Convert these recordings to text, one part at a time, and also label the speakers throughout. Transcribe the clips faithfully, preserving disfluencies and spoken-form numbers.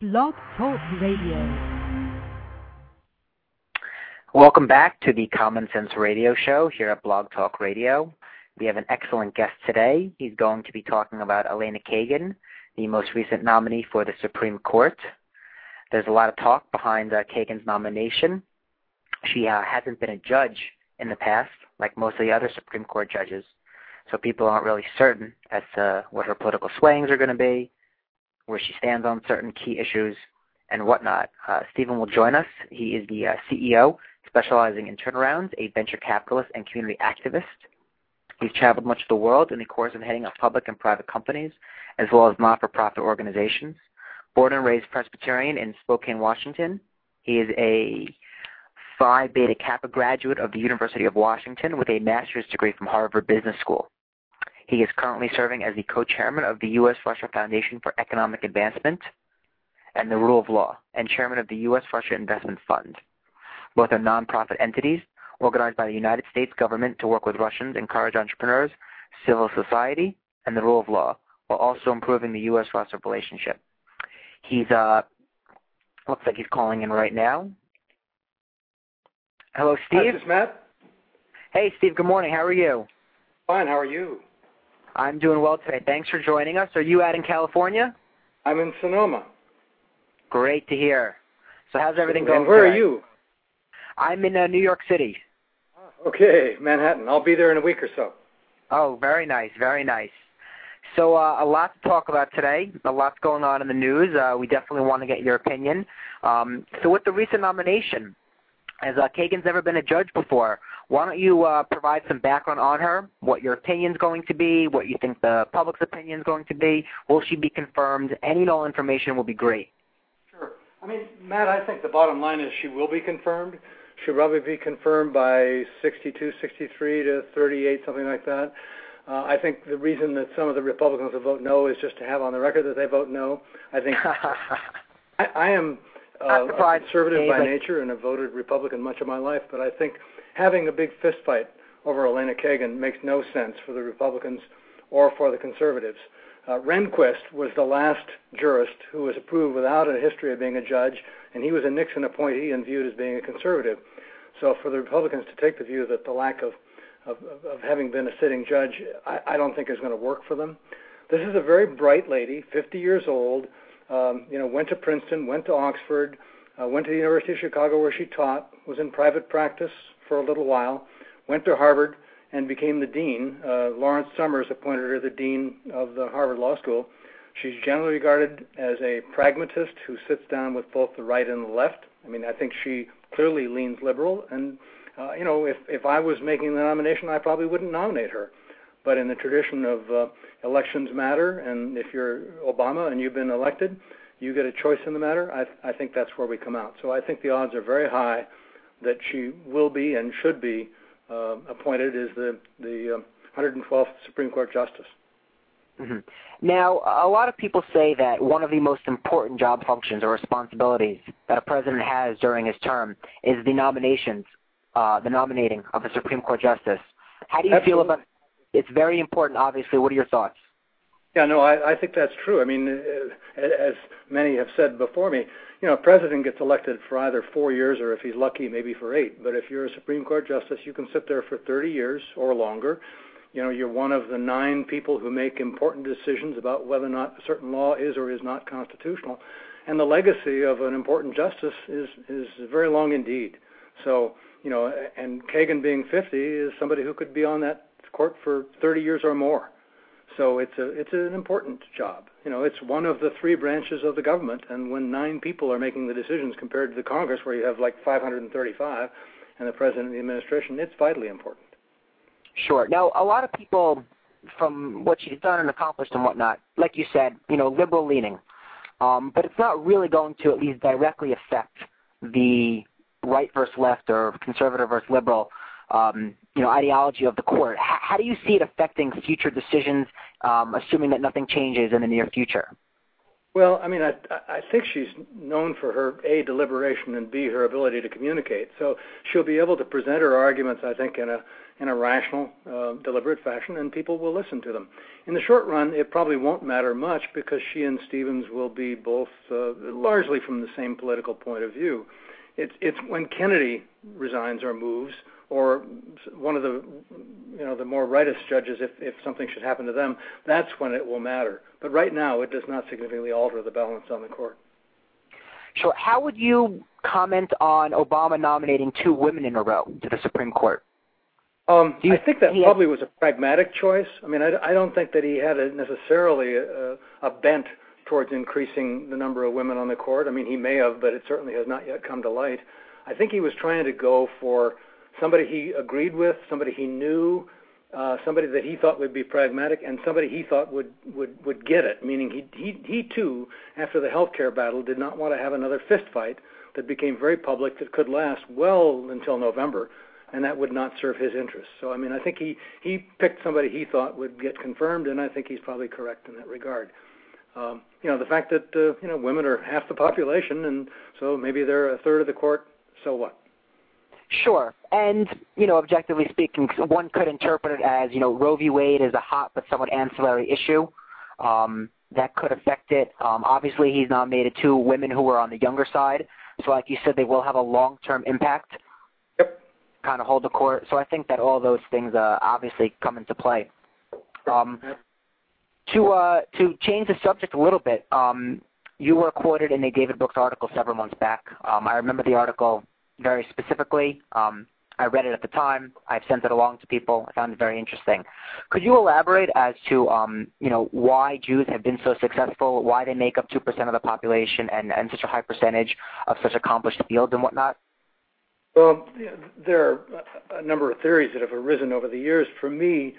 Speaker 1: Blog Talk Radio.
Speaker 2: Welcome back to the Common Sense Radio Show here at Blog Talk Radio. We have an excellent guest today. He's going to be talking about Elena Kagan, the most recent nominee for the Supreme Court. There's a lot of talk behind uh, Kagan's nomination. She uh, hasn't been a judge in the past, like most of the other Supreme Court judges, so people aren't really certain as to what her political swayings are going to be, where she stands on certain key issues, and whatnot. Uh, Stephen will join us. He is the uh, C E O, specializing in turnarounds, a venture capitalist and community activist. He's traveled much of the world in the course of heading up public and private companies, as well as not-for-profit organizations. Born and raised Presbyterian in Spokane, Washington, he is a Phi Beta Kappa graduate of the University of Washington with a master's degree from Harvard Business School. He is currently serving as the co-chairman of the U S Russia Foundation for Economic Advancement and the Rule of Law, and chairman of the U S Russia Investment Fund. Both are nonprofit entities organized by the United States government to work with Russians, encourage entrepreneurs, civil society, and the rule of law, while also improving the U S Russia relationship. He's, uh, looks like he's calling in right now. Hello, Steve.
Speaker 3: Hi, this is Matt.
Speaker 2: Hey, Steve, good morning. How are you?
Speaker 3: Fine, how are you?
Speaker 2: I'm doing well today. Thanks for joining us. Are you out in California?
Speaker 3: I'm in Sonoma.
Speaker 2: Great to hear. So how's everything going
Speaker 3: And where
Speaker 2: today?
Speaker 3: are you?
Speaker 2: I'm in uh, New York City.
Speaker 3: Okay, Manhattan. I'll be there in a week or so.
Speaker 2: Oh, very nice, very nice. So uh, a lot to talk about today, a lot's going on in the news. Uh, we definitely want to get your opinion. Um, so with the recent nomination, as uh, Kagan's never been a judge before, why don't you uh, provide some background on her, what your opinion's going to be, what you think the public's opinion is going to be, will she be confirmed? Any and all information will be great.
Speaker 3: Sure. I mean, Matt, I think the bottom line is she will be confirmed. She'll probably be confirmed by sixty-two, sixty-three to thirty-eight, something like that. Uh, I think the reason that some of the Republicans will vote no is just to have on the record that they vote no. I think I, I am uh, a conservative by nature and have voted Republican much of my life, but I think having a big fist fight over Elena Kagan makes no sense for the Republicans or for the conservatives. Uh, Rehnquist was the last jurist who was approved without a history of being a judge, and he was a Nixon appointee and viewed as being a conservative. So for the Republicans to take the view that the lack of, of, of having been a sitting judge, I, I don't think is going to work for them. This is a very bright lady, fifty years old, um, you know, went to Princeton, went to Oxford, uh, went to the University of Chicago where she taught, was in private practice for a little while, went to Harvard and became the dean. Uh, Lawrence Summers appointed her the dean of the Harvard Law School. She's generally regarded as a pragmatist who sits down with both the right and the left. I mean, I think she clearly leans liberal. And, uh, you know, if, if I was making the nomination, I probably wouldn't nominate her. But in the tradition of uh, elections matter, and if you're Obama and you've been elected, you get a choice in the matter, I, I think that's where we come out. So I think the odds are very high that she will be and should be uh, appointed as the, the uh, one hundred twelfth Supreme Court Justice.
Speaker 2: Mm-hmm. Now, a lot of people say that one of the most important job functions or responsibilities that a president has during his term is the nominations, uh, the nominating of a Supreme Court Justice. How do you
Speaker 3: Absolutely.
Speaker 2: feel about it? It's very important, obviously. What are your thoughts?
Speaker 3: Yeah, no, I, I think that's true. I mean, uh, as many have said before me, you know, a president gets elected for either four years or if he's lucky, maybe for eight. But if you're a Supreme Court Justice, you can sit there for thirty years or longer. You know, you're one of the nine people who make important decisions about whether or not a certain law is or is not constitutional. And the legacy of an important justice is, is very long indeed. So, you know, and Kagan being fifty is somebody who could be on that court for thirty years or more. So it's a it's an important job. You know, it's one of the three branches of the government, and when nine people are making the decisions compared to the Congress, where you have like five hundred thirty-five, and the president and the administration, it's vitally important.
Speaker 2: Sure. Now, a lot of people, from what she's done and accomplished and whatnot, like you said, you know, liberal leaning, um, but it's not really going to at least directly affect the right versus left or conservative versus liberal Um, you know, ideology of the court. H- how do you see it affecting future decisions, um, assuming that nothing changes in the near future?
Speaker 3: Well, I mean, I I think she's known for her A, deliberation, and B, her ability to communicate. So she'll be able to present her arguments, I think, in a in a rational, uh, deliberate fashion, and people will listen to them. In the short run, it probably won't matter much because she and Stevens will be both uh, largely from the same political point of view. It's it's when Kennedy resigns or moves, or one of the you know the more rightist judges, if if something should happen to them, that's when it will matter. But right now, it does not significantly alter the balance on the court.
Speaker 2: Sure. How would you comment on Obama nominating two women in a row to the Supreme Court?
Speaker 3: Um,
Speaker 2: you,
Speaker 3: I think that
Speaker 2: had,
Speaker 3: probably was a pragmatic choice. I mean, I, I don't think that he had a necessarily a, a bent towards increasing the number of women on the court. I mean, he may have, but it certainly has not yet come to light. I think he was trying to go for somebody he agreed with, somebody he knew, uh, somebody that he thought would be pragmatic, and somebody he thought would, would, would get it, meaning he, he, he too, after the health care battle, did not want to have another fist fight that became very public that could last well until November, and that would not serve his interests. So, I mean, I think he, he picked somebody he thought would get confirmed, and I think he's probably correct in that regard. Um, you know, the fact that, uh, you know, women are half the population, and so maybe they're a third of the court, so what?
Speaker 2: Sure. And, you know, objectively speaking, one could interpret it as, you know, Roe v. Wade is a hot but somewhat ancillary issue. Um, that could affect it. Um, obviously, he's nominated two women who are on the younger side. So like you said, they will have a long-term impact.
Speaker 3: Yep.
Speaker 2: Kind of hold the court. So I think that all those things uh, obviously come into play. Um,
Speaker 3: yep.
Speaker 2: To uh, to change the subject a little bit, um, you were quoted in a David Brooks article several months back. Um, I remember the article very specifically. Um, I read it at the time. I've sent it along to people. I found it very interesting. Could you elaborate as to, um, you know, why Jews have been so successful, why they make up two percent of the population and, and such a high percentage of such accomplished fields and whatnot?
Speaker 3: Well, there are a number of theories that have arisen over the years. For me,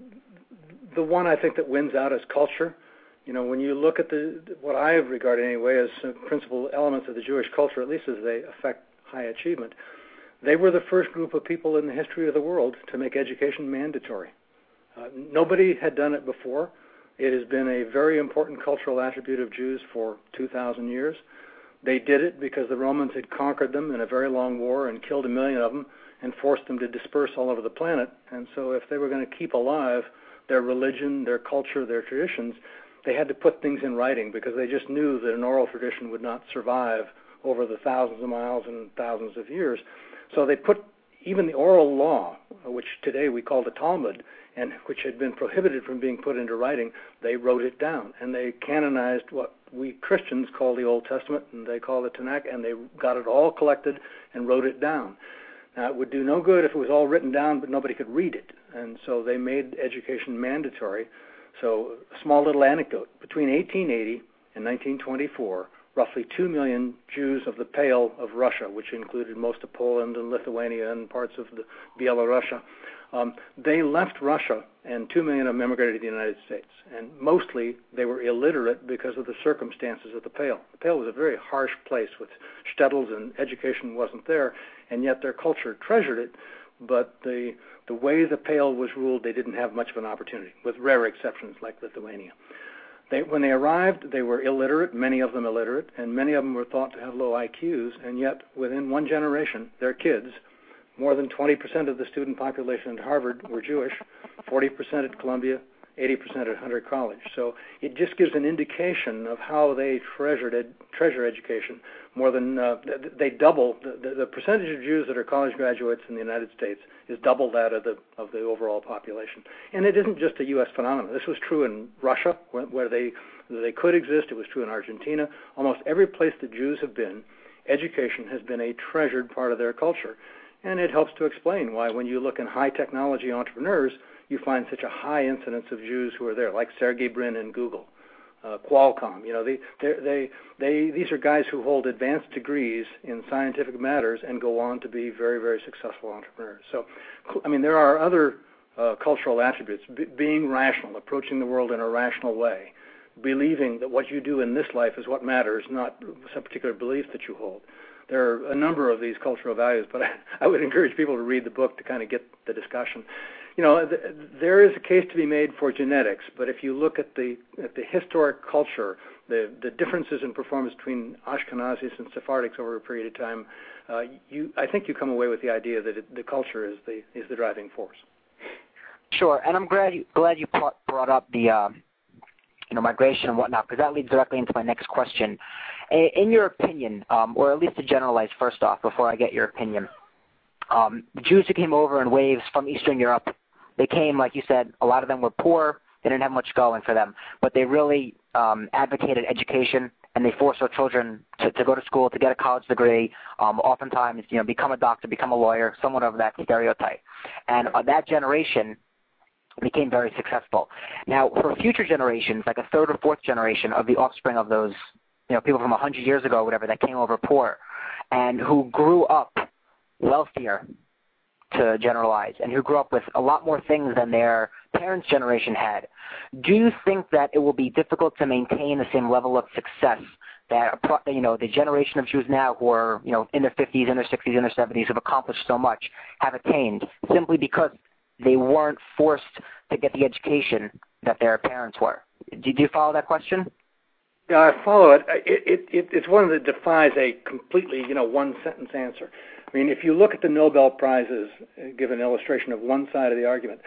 Speaker 3: the one I think that wins out is culture. You know, when you look at the what I have regarded anyway as principal elements of the Jewish culture, at least as they affect high achievement, they were the first group of people in the history of the world to make education mandatory. Uh, nobody had done it before. It has been a very important cultural attribute of Jews for two thousand years. They did it because the Romans had conquered them in a very long war and killed a million of them and forced them to disperse all over the planet. And so if they were going to keep alive their religion, their culture, their traditions, they had to put things in writing because they just knew that an oral tradition would not survive over the thousands of miles and thousands of years. So they put even the oral law, which today we call the Talmud, and which had been prohibited from being put into writing, they wrote it down. And they canonized what we Christians call the Old Testament, and they call the Tanakh, and they got it all collected and wrote it down. Now, it would do no good if it was all written down, but nobody could read it. And so they made education mandatory. So a small little anecdote. Between eighteen eighty and nineteen twenty-four, roughly two million Jews of the Pale of Russia, which included most of Poland and Lithuania and parts of the Bielorussia, um, they left Russia, and two million of them immigrated to the United States. And mostly they were illiterate because of the circumstances of the Pale. The Pale was a very harsh place with shtetls, and education wasn't there, and yet their culture treasured it. But the the way the Pale was ruled, they didn't have much of an opportunity, with rare exceptions like Lithuania. They, when they arrived, they were illiterate, many of them illiterate, and many of them were thought to have low I Qs, and yet within one generation, their kids, more than twenty percent of the student population at Harvard were Jewish, forty percent at Columbia, eighty percent at Hunter College. So it just gives an indication of how they treasured ed, treasure education. More than, uh, they double, the, the percentage of Jews that are college graduates in the United States is double that of the of the overall population. And it isn't just a U S phenomenon. This was true in Russia, where, where they they could exist. It was true in Argentina. Almost every place that Jews have been, education has been a treasured part of their culture. And it helps to explain why when you look in high technology entrepreneurs, you find such a high incidence of Jews who are there, like Sergey Brin in Google, uh, Qualcomm. You know, they, they, they, these are guys who hold advanced degrees in scientific matters and go on to be very, very successful entrepreneurs. So, I mean, there are other uh, cultural attributes: B- being rational, approaching the world in a rational way, believing that what you do in this life is what matters, not some particular belief that you hold. There are a number of these cultural values, but I, I would encourage people to read the book to kind of get the discussion. You know, th- there is a case to be made for genetics, but if you look at the at the historic culture the the differences in performance between Ashkenazis and Sephardics over a period of time, uh, you I think you come away with the idea that it, the culture is the is the driving force.
Speaker 2: Sure, and I'm glad you glad you brought up the uh, you know migration and whatnot, because that leads directly into my next question. In your opinion, um, or at least to generalize first off, before I get your opinion, um, the Jews who came over in waves from Eastern Europe, they came, like you said, a lot of them were poor. They didn't have much going for them, but they really um, advocated education, and they forced their children to, to go to school, to get a college degree, um, oftentimes, you know, become a doctor, become a lawyer, somewhat of that stereotype. And uh, that generation became very successful. Now, for future generations, like a third or fourth generation of the offspring of those, you know, people from one hundred years ago, whatever, that came over poor, and who grew up wealthier, to generalize, and who grew up with a lot more things than their parents' generation had, do you think that it will be difficult to maintain the same level of success that, you know, the generation of Jews now who are, you know, in their fifties, in their sixties, in their seventies, have accomplished so much, have attained, simply because they weren't forced to get the education that their parents were? Do, do you follow that question?
Speaker 3: Yeah, I follow it. It, it, it. It's one that defies a completely, you know, one-sentence answer. I mean, if you look at the Nobel Prizes, give an illustration of one side of the argument,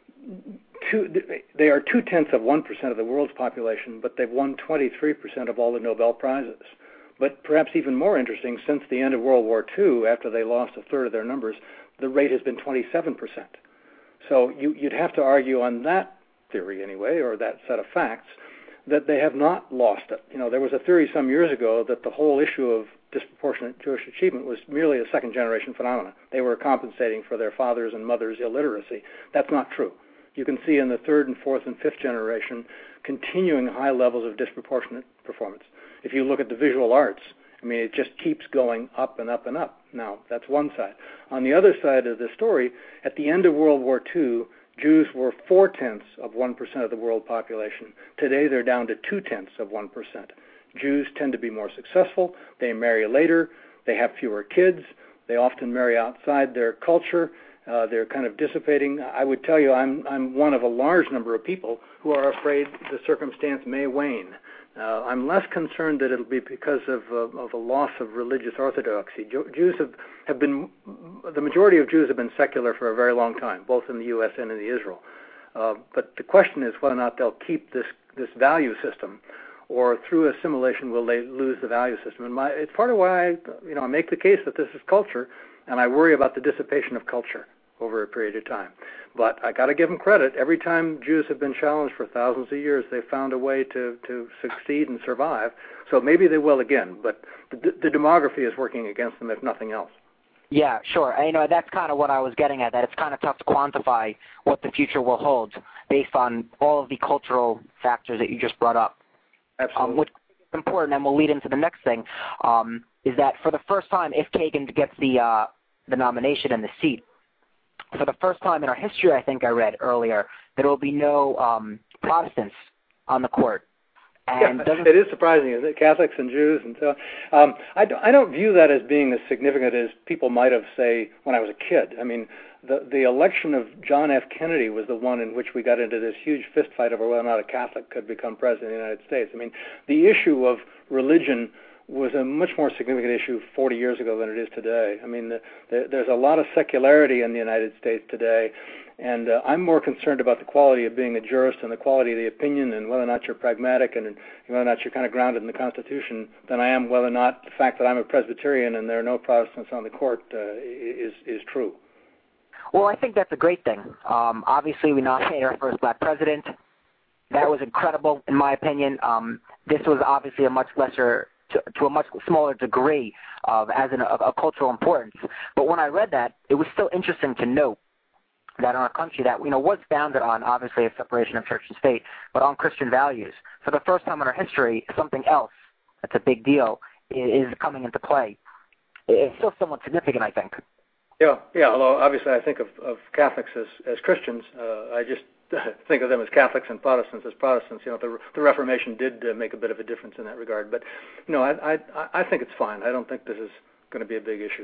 Speaker 3: two, they are two-tenths of one percent of the world's population, but they've won twenty-three percent of all the Nobel Prizes. But perhaps even more interesting, since the end of World War Two, after they lost a third of their numbers, the rate has been twenty-seven percent. So you, you'd have to argue on that theory anyway, or that set of facts, that they have not lost it. You know, there was a theory some years ago that the whole issue of disproportionate Jewish achievement was merely a second-generation phenomenon. They were compensating for their fathers' and mothers' illiteracy. That's not true. You can see in the third and fourth and fifth generation continuing high levels of disproportionate performance. If you look at the visual arts, I mean, it just keeps going up and up and up. Now, that's one side. On the other side of the story, at the end of World War Two, Jews were four-tenths of one percent of the world population. Today, they're down to two-tenths of one percent. Jews tend to be more successful. They marry later. They have fewer kids. They often marry outside their culture. Uh, they're kind of dissipating. I would tell you I'm, I'm one of a large number of people who are afraid the circumstance may wane. Uh, I'm less concerned that it'll be because of, uh, of a loss of religious orthodoxy. Jews have, have been, the majority of Jews have been secular for a very long time, both in the U S and in the Israel. Uh, but the question is whether or not they'll keep this, this value system, or through assimilation will they lose the value system. And my, it's part of why I, you know, I make the case that this is culture, and I worry about the dissipation of culture over a period of time. But I got to give them credit. Every time Jews have been challenged for thousands of years, they've found a way to, to succeed and survive. So maybe they will again, but the, the demography is working against them, if nothing else.
Speaker 2: Yeah, sure. And, you know, that's kind of what I was getting at, that it's kind of tough to quantify what the future will hold based on all of the cultural factors that you just brought up.
Speaker 3: Absolutely.
Speaker 2: Um, which is important, and will lead into the next thing, um, is that for the first time, if Kagan gets the uh, the nomination and the seat, for the first time in our history, I think I read earlier, there will be no um, Protestants on the court. And
Speaker 3: yeah, it is surprising, isn't it? Catholics and Jews and so on. Um, I, don't, I don't view that as being as significant as people might have, say, when I was a kid. I mean, the, the election of John F. Kennedy was the one in which we got into this huge fist fight over whether or not a Catholic could become president of the United States. I mean, the issue of religion was a much more significant issue forty years ago than it is today. I mean, the, the, there's a lot of secularity in the United States today, and uh, I'm more concerned about the quality of being a jurist and the quality of the opinion and whether or not you're pragmatic and whether or not you're kind of grounded in the Constitution than I am whether or not the fact that I'm a Presbyterian and there are no Protestants on the court uh, is, is true.
Speaker 2: Well, I think that's a great thing. Um, obviously, we nominated our first black president. That was incredible, in my opinion. Um, this was obviously a much lesser... To, to a much smaller degree of as an, a, a cultural importance. But when I read that, it was still interesting to note that in our country that, you know, was founded on, obviously, a separation of church and state, but on Christian values. For the first time in our history, something else that's a big deal is, is coming into play. It's still somewhat significant, I think.
Speaker 3: Yeah, yeah, although obviously I think of, of Catholics as, as Christians. Uh, I just think of them as Catholics and Protestants as Protestants. You know, the, the Reformation did uh, make a bit of a difference in that regard. But, you know, I, I, I think it's fine. I don't think this is going to be a big issue.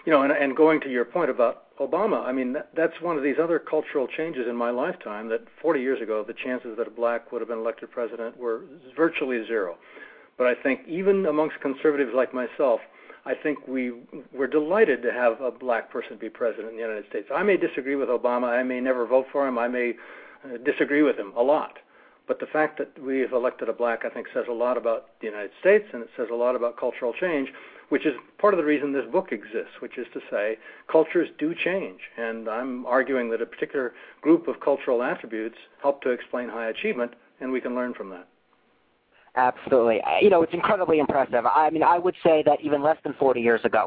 Speaker 3: you know, and, and going to your point about Obama, I mean, that, that's one of these other cultural changes in my lifetime that forty years ago, the chances that a black would have been elected president were virtually zero. But I think even amongst conservatives like myself, I think we we're delighted to have a black person be president in the United States. I may disagree with Obama. I may never vote for him. I may uh, disagree with him a lot. But the fact that we have elected a black, I think, says a lot about the United States, and it says a lot about cultural change, which is part of the reason this book exists, which is to say cultures do change. And I'm arguing that a particular group of cultural attributes help to explain high achievement, and we can learn from that.
Speaker 2: Absolutely. You know, it's incredibly impressive. I mean, I would say that even less than forty years ago,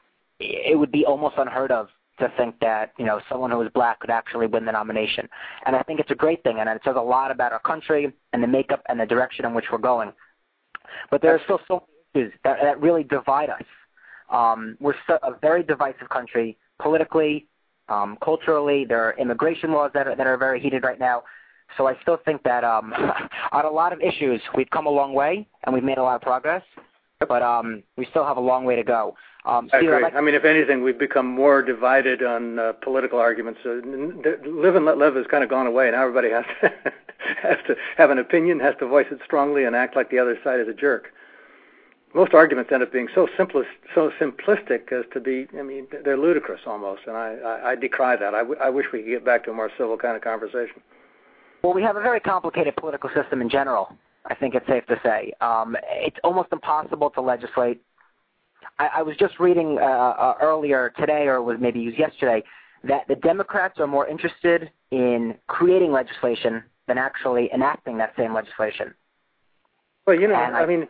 Speaker 2: it would be almost unheard of to think that, you know, someone who was black could actually win the nomination. And I think it's a great thing, and it says a lot about our country and the makeup and the direction in which we're going. But there are still so many issues that, that really divide us. Um, we're so, a very divisive country politically, um, culturally. There are immigration laws that are, that are very heated right now. So I still think that um, on a lot of issues, we've come a long way, and we've made a lot of progress. But um, we still have a long way to go. Um,
Speaker 3: I
Speaker 2: Steve,
Speaker 3: agree.
Speaker 2: like-
Speaker 3: I mean, if anything, we've become more divided on uh, political arguments. Uh, live and let live has kind of gone away, and now everybody has to, has to have an opinion, has to voice it strongly, and act like the other side is a jerk. Most arguments end up being so simplest, so simplistic as to be, I mean, they're ludicrous almost, and I, I, I decry that. I, w- I wish we could get back to a more civil kind of conversation.
Speaker 2: Well, we have a very complicated political system in general, I think it's safe to say. Um, it's almost impossible to legislate. I, I was just reading uh, uh, earlier today, or it was maybe used yesterday, that the Democrats are more interested in creating legislation than actually enacting that same legislation.
Speaker 3: Well, you know,
Speaker 2: I,
Speaker 3: I mean,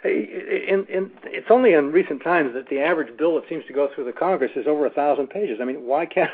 Speaker 3: in, in, it's only in recent times that the average bill that seems to go through the Congress is over a thousand pages. I mean, why can't...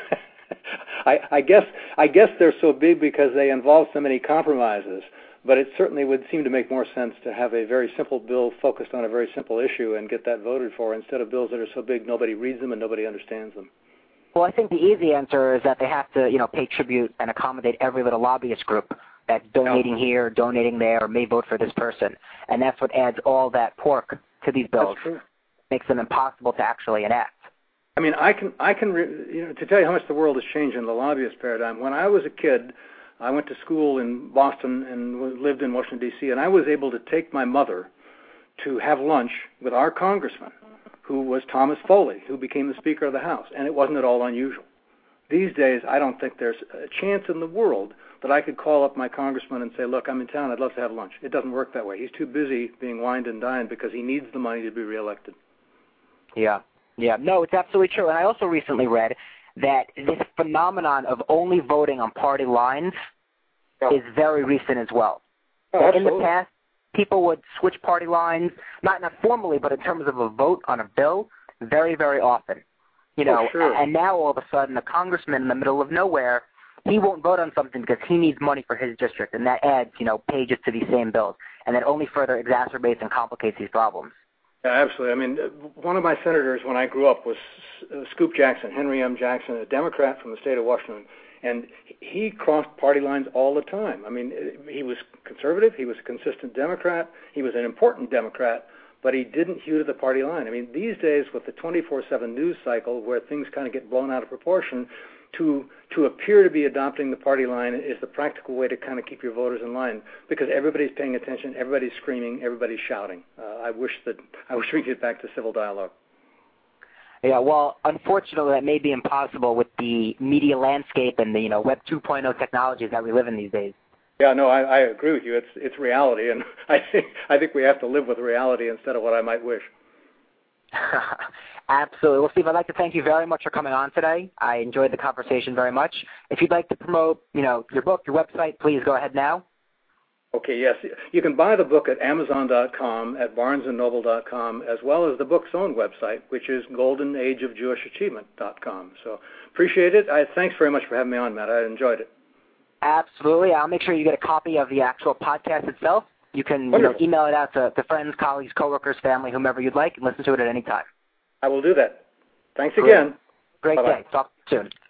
Speaker 3: I, I guess I guess they're so big because they involve so many compromises, but it certainly would seem to make more sense to have a very simple bill focused on a very simple issue and get that voted for instead of bills that are so big nobody reads them and nobody understands them.
Speaker 2: Well, I think the easy answer is that they have to, you know, pay tribute and accommodate every little lobbyist group that's donating
Speaker 3: no.
Speaker 2: here, donating there, or may vote for this person. And that's what adds all that pork to these bills.
Speaker 3: That's true.
Speaker 2: Makes them impossible to actually enact.
Speaker 3: I mean, I can, I can, you know, to tell you how much the world has changed in the lobbyist paradigm. When I was a kid, I went to school in Boston and lived in Washington, D C, and I was able to take my mother to have lunch with our congressman, who was Thomas Foley, who became the Speaker of the House, and it wasn't at all unusual. These days, I don't think there's a chance in the world that I could call up my congressman and say, look, I'm in town, I'd love to have lunch. It doesn't work that way. He's too busy being wined and dined because he needs the money to be reelected.
Speaker 2: Yeah. Yeah, no, it's absolutely true. And I also recently read that this phenomenon of only voting on party lines yeah. is very recent as well.
Speaker 3: Oh,
Speaker 2: in the past, people would switch party lines, not not formally, but in terms of a vote on a bill, very, very often. You know,
Speaker 3: oh, sure.
Speaker 2: And now all of a sudden, a congressman in the middle of nowhere, he won't vote on something because he needs money for his district, and that adds, you know, pages to these same bills, and that only further exacerbates and complicates these problems.
Speaker 3: Yeah, absolutely. I mean, one of my senators when I grew up was Scoop Jackson, Henry M. Jackson, a Democrat from the state of Washington, and he crossed party lines all the time. I mean, he was conservative, he was a consistent Democrat, he was an important Democrat, but he didn't hew to the party line. I mean, these days with the twenty-four seven news cycle where things kind of get blown out of proportion, to to appear to be adopting the party line is the practical way to kind of keep your voters in line because everybody's paying attention, everybody's screaming, everybody's shouting. Uh, I wish that I wish we could get back to civil dialogue.
Speaker 2: Yeah, well, unfortunately, that may be impossible with the media landscape and the you know Web two point oh technologies that we live in these days.
Speaker 3: Yeah, no, I, I agree with you. It's it's reality, and I think I think we have to live with reality instead of what I might wish.
Speaker 2: Absolutely. Well, Steve, I'd like to thank you very much for coming on today. I enjoyed the conversation very much. If you'd like to promote, you know, your book, your website, please go ahead now.
Speaker 3: Okay, yes. You can buy the book at Amazon dot com, at Barnes and Noble dot com, as well as the book's own website, which is Golden Age of Jewish Achievement dot com. So appreciate it. I, thanks very much for having me on, Matt. I enjoyed it.
Speaker 2: Absolutely. I'll make sure you get a copy of the actual podcast itself. You can you know, email it out to, to friends, colleagues, coworkers, family, whomever you'd like, and listen to it at any time.
Speaker 3: I will do that. Thanks again.
Speaker 2: Great
Speaker 3: Bye-bye.
Speaker 2: day. Talk soon.